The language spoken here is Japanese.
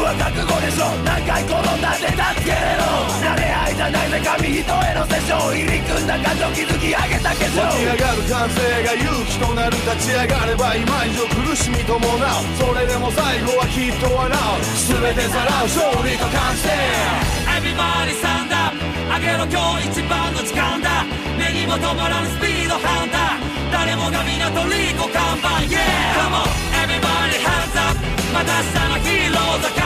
は覚悟でしょ。何回転んだって助けれろ。慣れ合いじゃないぜ紙一重のセッション。入り組んだ感情築き上げた化粧。 湧き上がる感性が勇気となる。立ち上がれば今以上苦しみ伴う。それでも最後はきっと笑う。全てさらう勝利と完成。 Everybody stand up 上げろ今日一番の時間だ。目にも止まらぬスピードハンター。誰もが港リコ看板 Yeah Come on everybody hands up また明日のヒーローズ